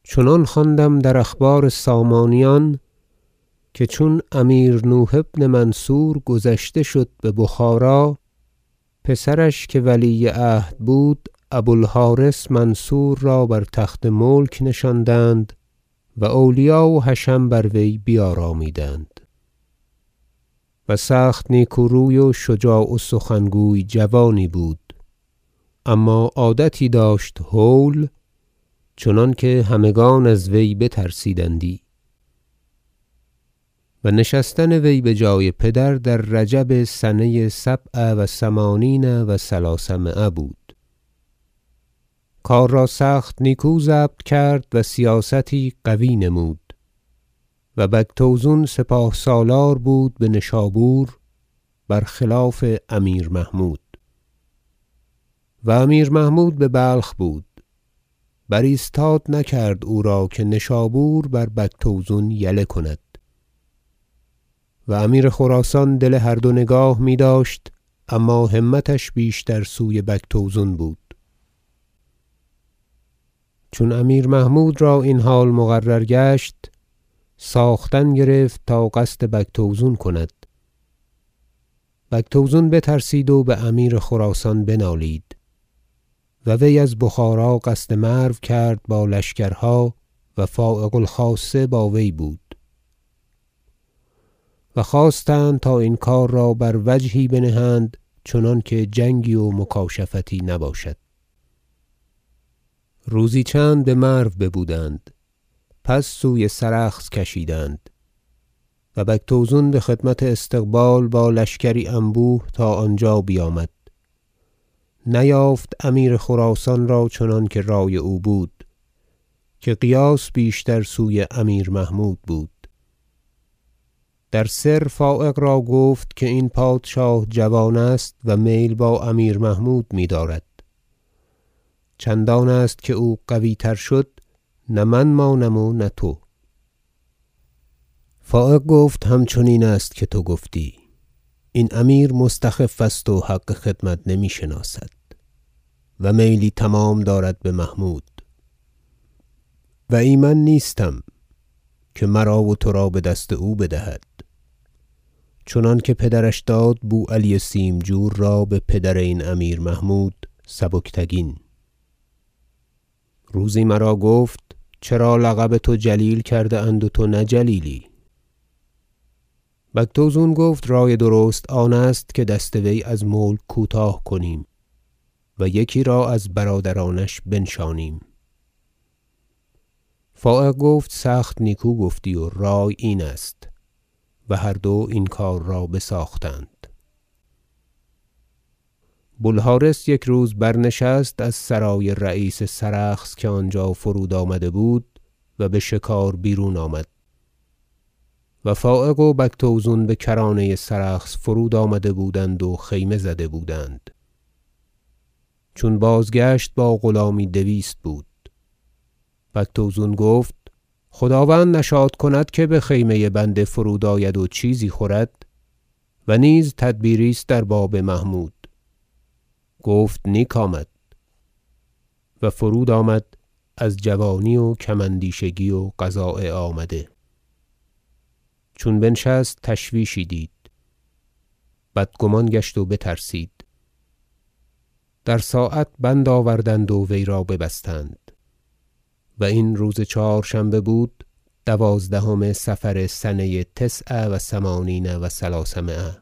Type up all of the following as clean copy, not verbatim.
چنان خواندم در اخبار سامانیان که چون امیر نوح بن منصور گذشته شد به بخارا، پسرش که ولی عهد بود ابو الحارث منصور را بر تخت ملک نشاندند و اولیا و حشم بر وی بیارامیدند و سخت نیکوروی و شجاع و سخنگوی جوانی بود، اما عادتی داشت هول، چنانکه همگان از وی بترسیدندی. و نشستن وی بجای پدر در رجب سنه 87 و 300 بود. کار را سخت نیکو ضبط کرد و سیاستی قوی نمود و بگتوزون سپاه سالار بود بنشابور برخلاف امیر محمود. و امیر محمود ببلخ بود، برایستاد نکرد او را که نشابور بر بگتوزون یله کند. و امیر خراسان دل هر دو نگاه میداشت، اما همتش بیشتر سوی بگتوزون بود. چون امیر محمود را این حال مقرر گشت، ساختن گرفت تا قصد بگتوزون کند. بگتوزون بترسید و به امیر خراسان بنالید و وی از بخارا قصد مرو کرد با لشکرها و فایق الخاصه با وی بود و خواستند تا این کار را بر وجهی بنهند چنانکه جنگی و مکاشفتی نباشد. روزی چند به مرو ببودند، پس سوی سرخس کشیدند و بگتوزون بخدمت استقبال با لشکری انبوه تا آنجا بیامد. نیافت امیر خراسان را چنانکه رای او بود که قیاس بیشتر سوی امیر محمود بود. در سر فایق را گفت که این پادشاه جوان است و میل با امیر محمود می‌دارد، چندان است که او قوی تر شد نه من مانم و نه تو. فایق گفت همچنین است که تو گفتی، این امیر مستخف است و حق خدمت نمیشناسد و میلی تمام دارد به محمود و ایمن نیستم که مرا و ترا بدست او بدهد، چنانکه پدرش داد بو علی سیمجور را به پدر این امیر محمود سبکتگین. روزی مرا گفت چرا لقب تو جلیل کرده اند و تو نه جلیلی؟ بگتوزون گفت رای درست آن است که دست وی از ملک کوتاه کنیم و یکی را از برادرانش بنشانیم. فایق گفت سخت نیکو گفتی و رای این است و هر دو این کار را بساختند. بو الحارث یک روز برنشست از سرای رییس سرخس که آنجا فرود آمده بود و بشکار بیرون آمد و فایق و بگتوزون بکرانه سرخس فرود آمده بودند و خیمه زده بودند. چون بازگشت با غلامی 200 بود. بگتوزون گفت خداوند نشاط کند که بخیمه بنده فرود آید و چیزی خورد و نیز تدبیری است در باب محمود. گفت نیک آمد و فرود آمد از جوانی و کم اندیشگی و قضاء آمده. چون بنشست تشویشی دید، بدگمان گشت و بترسید. در ساعت بند آوردند و وی را ببستند و این روز چهارشنبه بود 12 صفر سنه 89 و 300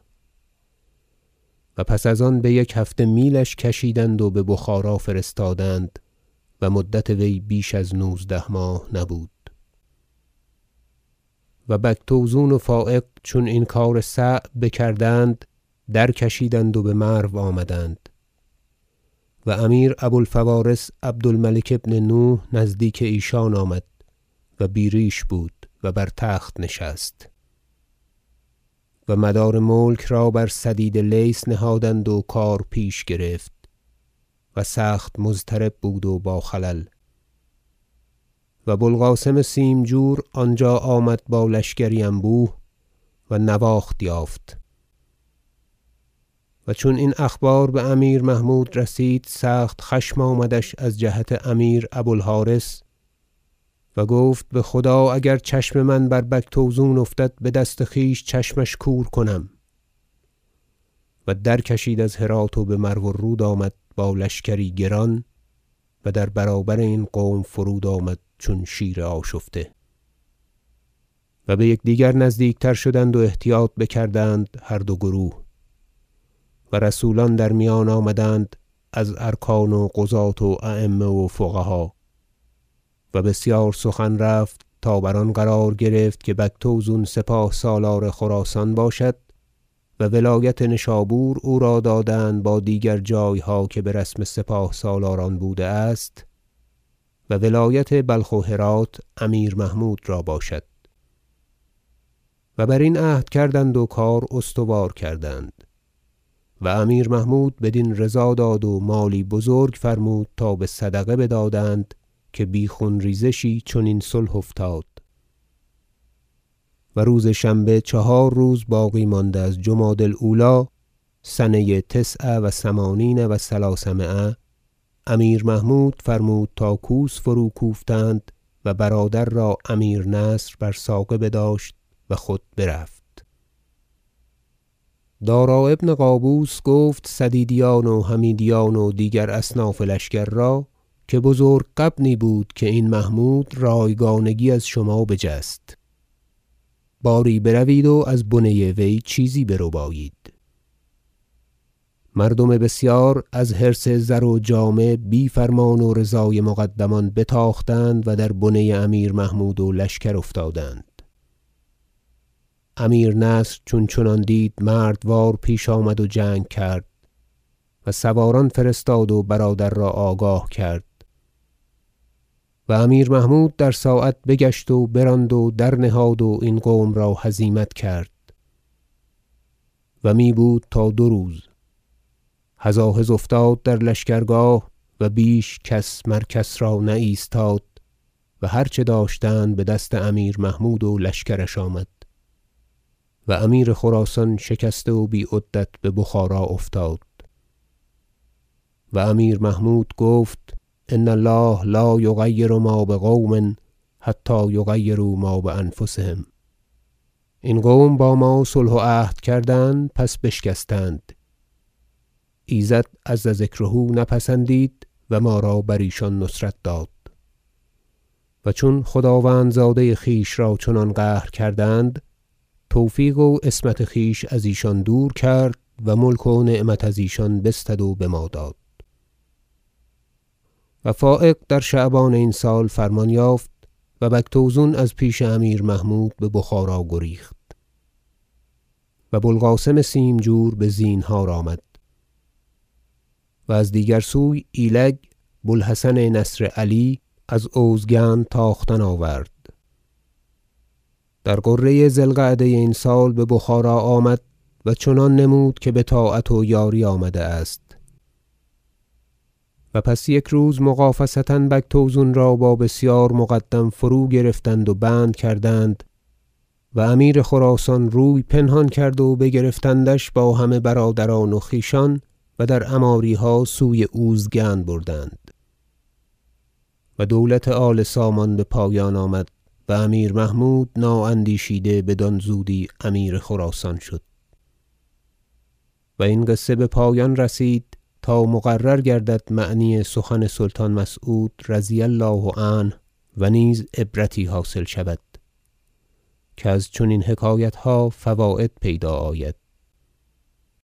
و پس از آن به1 هفته میلش کشیدند و به بخارا فرستادند و مدت وی بیش از 19 ماه نبود. و بگتوزون و فایق چون این کار صعب بکردند درکشیدند و به مرو آمدند و امیر ابو الفوارس عبد الملک بن نوح نزدیک ایشان آمد و بی ریش بود و بر تخت نشست و مدار ملک را بر سدید لیث نهادند و کار پیش گرفت و سخت مضطرب بود و با خلل. و بو القاسم سیمجور آنجا آمد با لشکری انبوه و نواخت یافت و چون این اخبار به امیر محمود رسید سخت خشم آمدش از جهت امیر ابو الحارث و گفت به خدا اگر چشم من بر بگتوزون افتد به دست خویش چشمش کور کنم. و درکشید از هرات و به مرو الرود آمد با لشکری گران و در برابر این قوم فرود آمد چون شیر آشفته. و به یکدیگر نزدیکتر شدند و احتیاط بکردند هر دو گروه و رسولان در میان آمدند از ارکان و قضاة و ایمه و فقها و بسیار سخن رفت تا بر آن قرار گرفت که بگتوزون سپاه سالار خراسان باشد و ولایت نشابور او را دادند با دیگر جایها که به رسم سپاه سالاران بوده است و ولایت بلخ و هرات امیر محمود را باشد. و بر این عهد کردند و کار استوار کردند و امیر محمود بدین رضا داد و مالی بزرگ فرمود تا به صدقه بدادند که بی خون ریزشی چنین صلح افتاد. و روز شنبه 4 روز باقی مانده از جمادی الاولی سنه 89 و 300 امیر محمود فرمود تا کوس فرو کوفتند و برادر را امیر نصر بر ساقه بداشت و خود برفت. دارا ابن قابوس گفت سدیدیان و حمیدیان و دیگر اصناف لشکر را که بزرگ غبنی بود که این محمود رایگانگی از شما بجست. باری بروید و از بنه وی چیزی بربایید. مردم بسیار از حرص زر و جامه بی فرمان و رضای مقدمان بتاختند و در بنه امیر محمود و لشکر افتادند. امیر نصر چون چنان دید مردوار پیش آمد و جنگ کرد و سواران فرستاد و برادر را آگاه کرد و امیر محمود در ساعت بگشت و براند و در نهاد و این قوم را هزیمت کرد و می بود تا 2 روز. هزاهز افتاد در لشکرگاه و بیش کس مر کس را نایستاد و هر چه داشتند به دست امیر محمود و لشکرش آمد و امیر خراسان شکسته و بی عدت به بخارا افتاد. و امیر محمود گفت ان الله لا یغیر ما بقوم حتی یغیروا ما بانفسهم. این قوم با ما صلح و عهد کردند پس بشکستند. ایزد عز ذکره نپسندید و ما را بر ایشان نصرت داد و چون خداوندزاده خویش را چنان قهر کردند توفیق و عصمت خویش از ایشان دور کرد و ملک و نعمت از ایشان بستد و بما داد. و فایق در شعبان این سال فرمان یافت و بگتوزون از پیش امیر محمود به بخارا گریخت و بوالقاسم سیمجور به زینهار آمد و از دیگر سوی ایلگ بوالحسن نصر علی از اوزگند تاختن آورد. در غره ذی القعده این سال به بخارا آمد و چنان نمود که به طاعت و یاری آمده است. و پس 1 روز مغافصه بگتوزون را با بسیار مقدم فرو گرفتند و بند کردند و امیر خراسان روی پنهان کرد و بگرفتندش با همه برادران و خویشان و در عماریها سوی اوزگند بردند و دولت آل سامان به پایان آمد و امیر محمود نااندیشیده بدان زودی امیر خراسان شد. و این قصه به پایان رسید تا مقرر گردد معنی سخن سلطان مسعود رضی الله عنه و نیز عبرتی حاصل شود که از چنین حکایتها فواید پیدا آید.